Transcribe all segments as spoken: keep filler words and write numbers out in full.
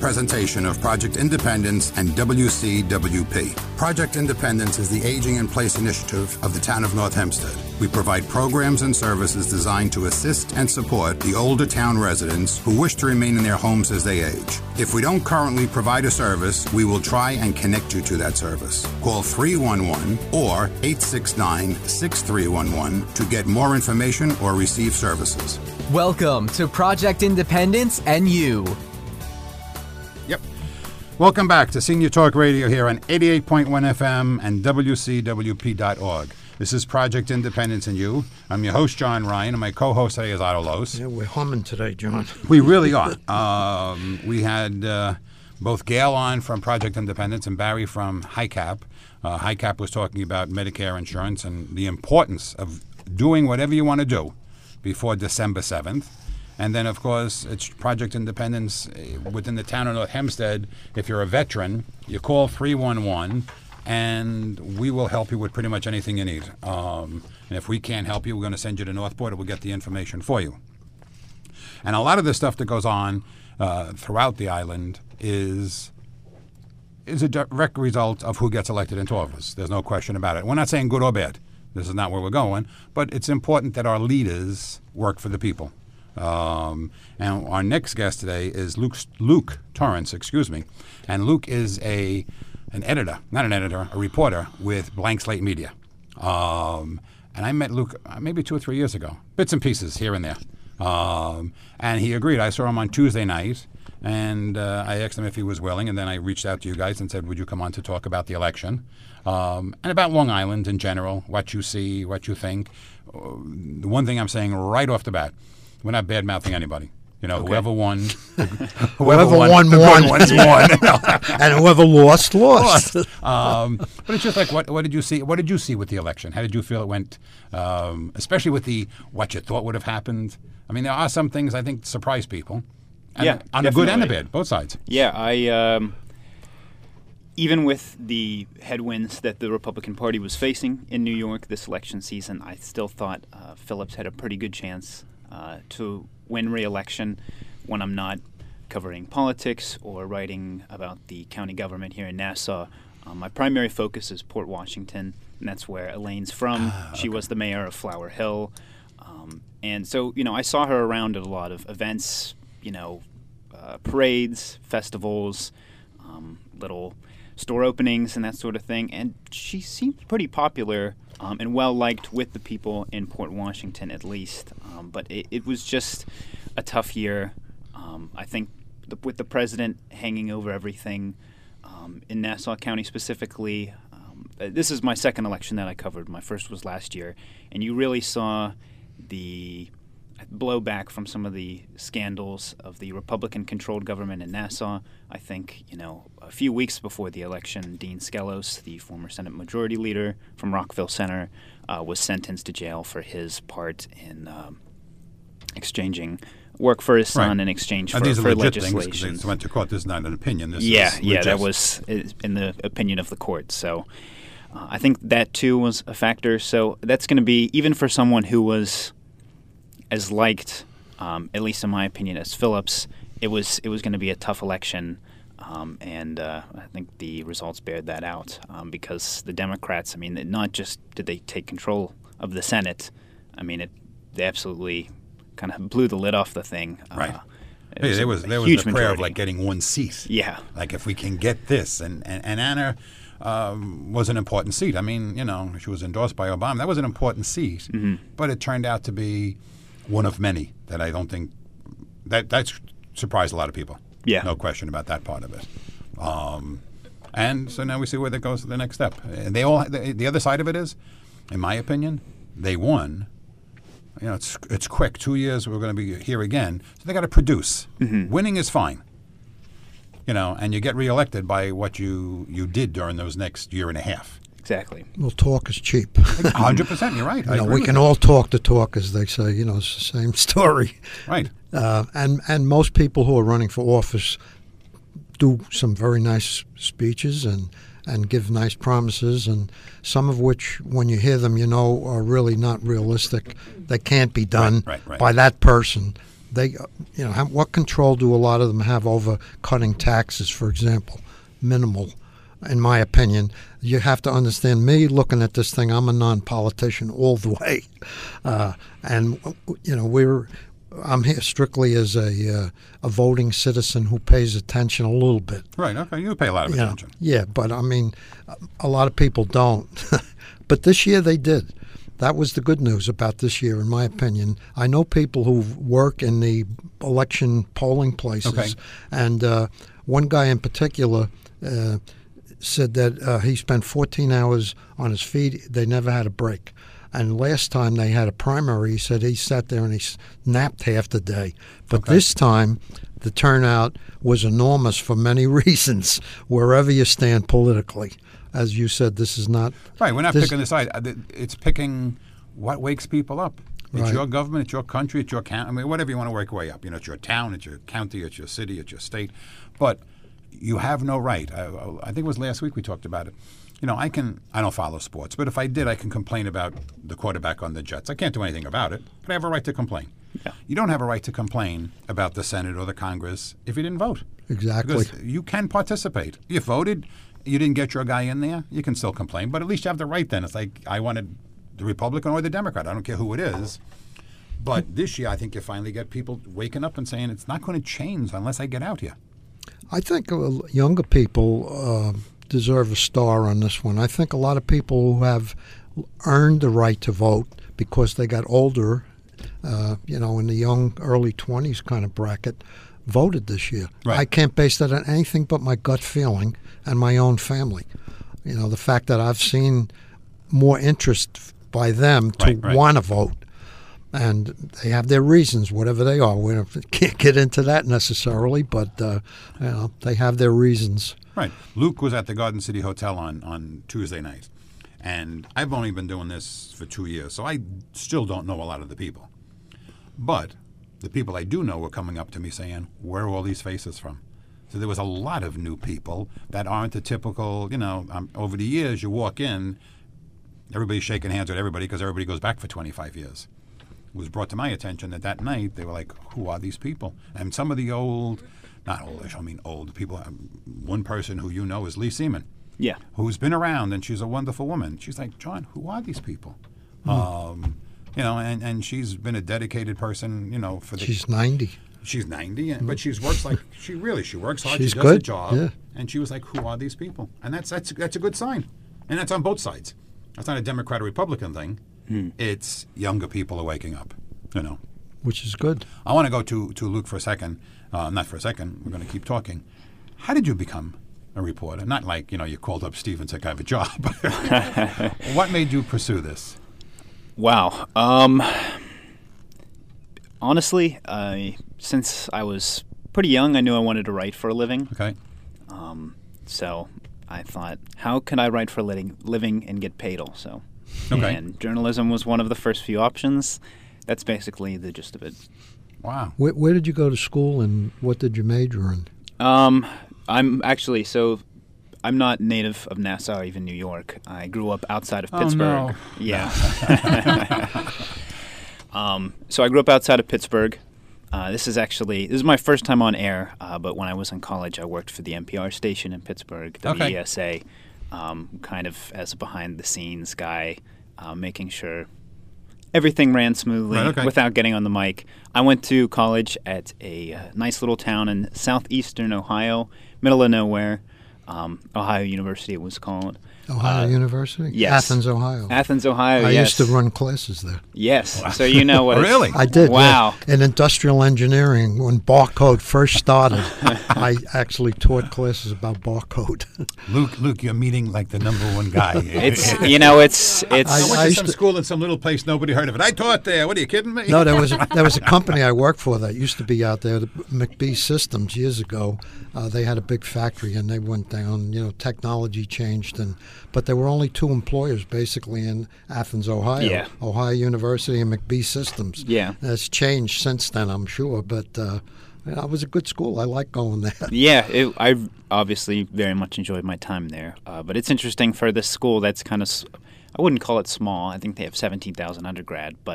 presentation of Project Independence and W C W P. Project Independence is the Aging in Place initiative of the town of North Hempstead. We provide programs and services designed to assist and support the older town residents who wish to remain in their homes as they age. If we don't currently provide a service, we will try and connect you to that service. Call three one one or eight six nine, six three one one to get more information or receive services. Welcome to Project Independence and You. Yep. Welcome back to Senior Talk Radio here on eighty-eight point one F M and W C W P dot org. This is Project Independence and You. I'm your host, John Ryan, and my co-host today is Otto Los. Yeah, we're humming today, John. We really are. Um, we had uh, both Gail on from Project Independence and Barry from HICAP. Uh, HICAP was talking about Medicare insurance and the importance of doing whatever you want to do before December seventh. And then, of course, it's Project Independence within the town of North Hempstead. If you're a veteran, you call three one one, and we will help you with pretty much anything you need. Um, and if we can't help you, we're going to send you to Northport, and we'll get the information for you. And a lot of the stuff that goes on uh, throughout the island is is a direct result of who gets elected into office. There's no question about it. We're not saying good or bad. This is not where we're going. But it's important that our leaders work for the people. Um, and our next guest today is Luke, Luke Torrance, excuse me. And Luke is a an editor, not an editor, a reporter with Blank Slate Media. Um, and I met Luke uh, maybe two or three years ago, bits and pieces here and there. Um, and he agreed. I saw him on Tuesday night, and uh, I asked him if he was willing, and then I reached out to you guys and said, would you come on to talk about the election? Um, and about Long Island in general, what you see, what you think. Uh, the one thing I'm saying right off the bat, we're not bad-mouthing anybody. You know, okay. whoever won, whoever, whoever won, won, the won. good ones won. And whoever lost, lost. lost. Um, but it's just like, what, what did you see? What did you see with the election? How did you feel it went? Um, especially with the what you thought would have happened. I mean, there are some things I think surprise people. And yeah, on definitely. the good and the bad, both sides. Yeah, I um, even with the headwinds that the Republican Party was facing in New York this election season, I still thought uh, Phillips had a pretty good chance Uh, to win re-election when I'm not covering politics or writing about the county government here in Nassau. Um, my primary focus is Port Washington, and that's where Elaine's from. Ah, okay. She was the mayor of Flower Hill. Um, and so, you know, I saw her around at a lot of events, you know, uh, parades, festivals, um, little store openings and that sort of thing. And she seemed pretty popular Um, and well-liked with the people in Port Washington, at least. Um, but it, it was just a tough year. Um, I think the, with the president hanging over everything um, in Nassau County specifically, um, this is my second election that I covered. My first was last year. And you really saw the blowback from some of the scandals of the Republican-controlled government in Nassau. I think, you know, a few weeks before the election, Dean Skelos, the former Senate Majority Leader from Rockville Center, uh, was sentenced to jail for his part in um, exchanging work for his son right. in exchange for, these are for legit legislation. Things, they went to court. This is not an opinion. This yeah, is yeah, legit. that was in the opinion of the court. So uh, I think that, too, was a factor. So that's going to be, even for someone who was as liked, um, at least in my opinion, as Phillips, it was it was going to be a tough election, um, and uh, I think the results bared that out um, because the Democrats, I mean, not just did they take control of the Senate, I mean, it they absolutely kind of blew the lid off the thing. Right. Uh, Hey, there was there was the prayer of like getting one seat. Yeah. Like if we can get this, and and, and Anna um, was an important seat. I mean, you know, she was endorsed by Obama. That was an important seat, mm-hmm. but it turned out to be one of many that I don't think that that's surprised a lot of people. Yeah. No question about that part of it. Um, and so now we see where that goes to the next step. And they all the, the other side of it is, in my opinion, they won. You know, it's it's quick. Two years, we're going to be here again. So they got to produce. Mm-hmm. Winning is fine. You know, and you get reelected by what you, you did during those next year and a half. Exactly. Well, talk is cheap. one hundred percent, you're right. You I know, agree we with can that. all talk the talk, as they say. You know, it's the same story. Right. Uh, and, and most people who are running for office do some very nice speeches and, and give nice promises, and some of which, when you hear them, you know, are really not realistic. They can't be done right, right, right. by that person. they, you know, how, what control do a lot of them have over cutting taxes, for example? Minimal, in my opinion. You have to understand me looking at this thing. I'm a non-politician all the way, uh, and you know we're. I'm here strictly as a uh, a voting citizen who pays attention a little bit. Right. Okay. You pay a lot of You know, attention. yeah, but I mean, a lot of people don't. But this year they did. That was the good news about this year, in my opinion. I know people who work in the election polling places, Okay. and uh, one guy in particular uh, said that uh, he spent fourteen hours on his feet. They never had a break. And last time they had a primary, he said he sat there and he s- napped half the day. But Okay. this time, the turnout was enormous for many reasons, wherever you stand politically. As you said, this is not Right. We're not this- picking a side. Uh, th- It's picking what wakes people up. It's Right. your government. It's your country. It's your county. I mean, whatever you want to work your way up. You know, it's your town. It's your county. It's your city. It's your state. But you have no right. I, I think it was last week we talked about it. You know, I can. I don't follow sports, but if I did, I can complain about the quarterback on the Jets. I can't do anything about it, but I have a right to complain. Yeah. You don't have a right to complain about the Senate or the Congress if you didn't vote. exactly. Because you can participate. You voted, you didn't get your guy in there, you can still complain, but at least you have the right then. It's like I wanted the Republican or the Democrat. I don't care who it is. But this year, I think you finally get people waking up and saying it's not going to change unless I get out here. I think uh, younger people uh, deserve a star on this one. I think a lot of people who have earned the right to vote because they got older, uh, you know, in the young, early twenties kind of bracket, voted this year. Right. I can't base that on anything but my gut feeling and my own family. You know, the fact that I've seen more interest by them to Right, right. want to vote. And they have their reasons, whatever they are. We don't, can't get into that necessarily, but uh, you know, they have their reasons. Right. Luke was at the Garden City Hotel on, on Tuesday night. And I've only been doing this for two years, so I still don't know a lot of the people. But the people I do know were coming up to me saying, where are all these faces from? So there was a lot of new people that aren't the typical, you know, um, over the years you walk in, everybody's shaking hands with everybody because everybody goes back for twenty-five years. It was brought to my attention that that night they were like, who are these people? And some of the old, not oldish, I mean old people, um, one person who you know is Lee Seaman, Yeah. who's been around, and she's a wonderful woman. She's like, John, who are these people? Um, you know, and, and she's been a dedicated person, you know, for the... She's ninety. She's ninety, and, but she's works like, she really, she works hard, She's she does a good, job. yeah. And she was like, who are these people? And that's, that's, that's a good sign. And that's on both sides. That's not a Democrat or Republican thing. It's younger people are waking up, you know. Which is good. I want to go to, to Luke for a second. Uh, not for a second. We're going to keep talking. How did you become a reporter? Not like, you know, you called up Steve and said, I have a job. What made you pursue this? Wow. Um, honestly, I since I was pretty young, I knew I wanted to write for a living. Okay. Um, so I thought, how can I write for a living, living and get paid also? Okay. And journalism was one of the first few options. That's basically the gist of it. Wow. Where, where did you go to school, and what did you major in? Um, I'm actually so. I'm not native of Nassau, or even New York. I grew up outside of Oh, Pittsburgh. no. Yeah. um, so I grew up outside of Pittsburgh. Uh, this is actually this is my first time on air. Uh, but when I was in college, I worked for the N P R station in Pittsburgh, Okay. W E S A, um, kind of as a behind-the-scenes guy, uh, making sure everything ran smoothly Right, okay. without getting on the mic. I went to college at a uh, nice little town in southeastern Ohio, middle of nowhere. Um, Ohio University, it was called. Ohio Uh, University? yes. Athens, Ohio. Athens, Ohio. I yes. used to run classes there. Yes. So you know what? it's- Really? I did. Wow. Yeah. In industrial engineering, when barcode first started, I actually taught classes about barcode. Luke, Luke, you're meeting like the number one guy. It's you know it's it's I, I- went to used some to- school in some little place nobody heard of it. I taught there. What are you kidding me? No, there was a, there was a company I worked for that used to be out there, the McBee Systems, years ago. Uh, they had a big factory, and they went down. You know, technology changed, and but there were only two employers basically in Athens, Ohio. Yeah. Ohio University and McBee Systems. Yeah. It's changed since then, I'm sure, but uh, yeah, it was a good school. I like going there. yeah. It, I obviously very much enjoyed my time there. Uh, but it's interesting for this school that's kind of I wouldn't call it small. I think they have seventeen thousand undergrad, but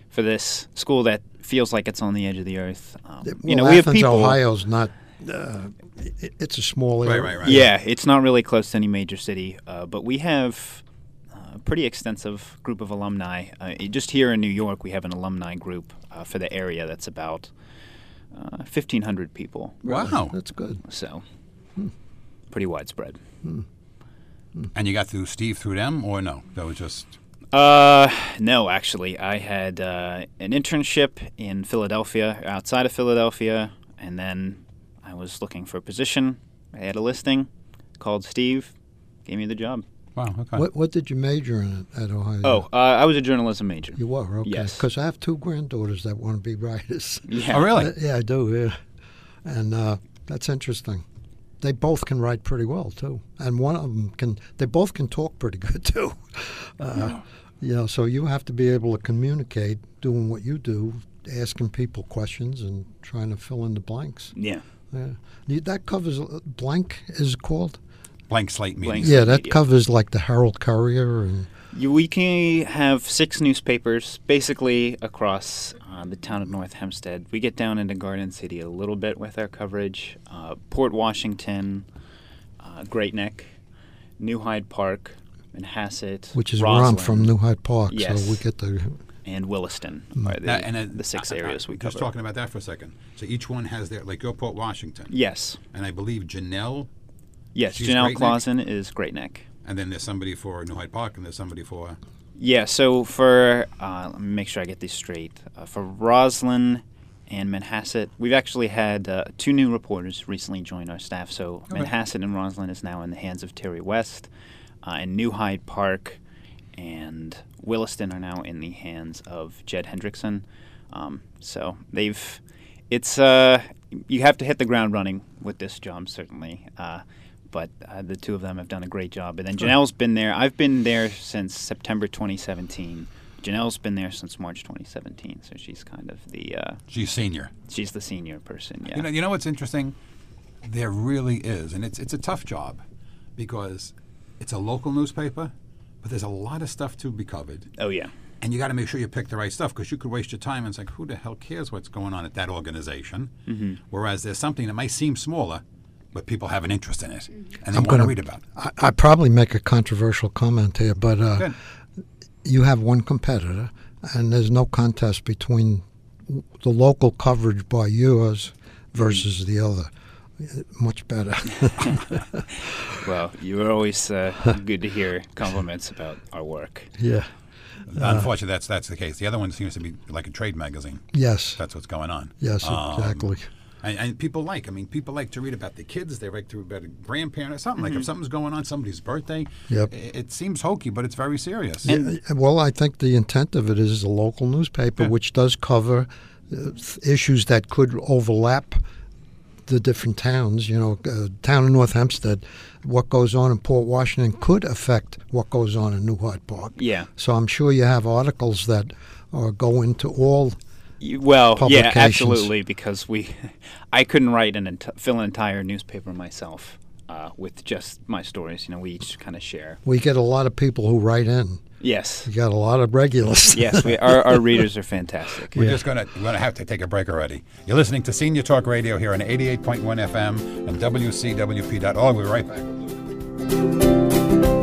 for this school that feels like it's on the edge of the earth. Um, Well, you know, we have Athens, people. Ohio's not. Uh, it, it's a small area. Right, right, right. Yeah, it's not really close to any major city, uh, but we have uh, a pretty extensive group of alumni. Uh, just here in New York, we have an alumni group uh, for the area that's about uh, fifteen hundred people. Wow. That's good. So, pretty widespread. And you got through Steve through them, or no? That was just. Uh, no, actually, I had uh, an internship in Philadelphia, outside of Philadelphia, and then I was looking for a position. I had a listing, called Steve, gave me the job. Wow. Okay. What What did you major in at, at Ohio? Oh, uh, I was a journalism major. You were, okay. Yes. Because I have two granddaughters that want to be writers. Yeah. Oh, really? Uh, yeah, I do, yeah. And uh, that's interesting. They both can write pretty well, too. And one of them can, they both can talk pretty good, too. Uh, you know, so you have to be able to communicate doing what you do, asking people questions and trying to fill in the blanks. Yeah. Yeah. You- That covers, uh, blank is it called? Blank slate meeting. Blank Yeah, that media. covers like the Herald Courier and You, we can have six newspapers basically across uh, the town of North Hempstead. We get down into Garden City a little bit with our coverage. Uh, Port Washington, uh, Great Neck, New Hyde Park, Manhasset, which is where I'm Roslyn, from, New Hyde Park. Yes. So we get the and Williston are the, Now, and uh, the six I- I- areas we cover. Just talking about that for a second. So each one has their, like your Port Washington. Yes. And I believe Janelle, Yes, She's Janelle Great Neck? Clausen is Great Neck. and then there's somebody for New Hyde Park, and there's somebody for. Yeah, so for, uh, let me make sure I get these straight. Uh, for Roslyn and Manhasset, we've actually had uh, two new reporters recently join our staff. So Okay. Manhasset and Roslyn is now in the hands of Terry West, uh, and New Hyde Park and Williston are now in the hands of Jed Hendrickson. Um, so they've, it's, uh, you have to hit the ground running with this job, certainly. Uh, but uh, the two of them have done a great job. And then Janelle's been there. I've been there since September twenty seventeen. Janelle's been there since March twenty seventeen. So she's kind of the, uh, She's senior. she's the senior person. Yeah. You know, you know what's interesting? There really is, and it's it's a tough job because it's a local newspaper, but there's a lot of stuff to be covered, oh yeah. and you got to make sure you pick the right stuff because you could waste your time and it's like, who the hell cares what's going on at that organization? Mm-hmm. Whereas there's something that might seem smaller, but people have an interest in it and they I'm want to gonna- read about it. I, I probably make a controversial comment here, but uh, Good. you have one competitor, and there's no contest between the local coverage by yours versus the other. Much better. Well, you're always uh, good to hear compliments about our work. Yeah. Unfortunately, that's that's the case. The other one seems to be like a trade magazine. Yes. That's what's going on. Yes, Um, exactly. And, and people like, I mean, people like to read about the kids. They like to read about a grandparent or something. Like if something's going on, somebody's birthday. Yep. It, it seems hokey, but it's very serious. Yeah, well, I think the intent of it is a local newspaper, Yeah. which does cover uh, th- issues that could overlap the different towns. You know, uh, town of North Hempstead, what goes on in Port Washington could affect what goes on in New Hyde Park. Yeah. So I'm sure you have articles that uh, go into all. You- Well, yeah, Publications. absolutely, because we, I couldn't write an ent- fill an entire newspaper myself uh, with just my stories. You know, we each kind of share. We get a lot of people who write in. Yes, You got a lot of regulars. yes, we, our our readers are fantastic. We're just gonna we're gonna have to take a break already. You're listening to Senior Talk Radio here on eighty-eight point one F M and W C W P dot org. We'll be right back.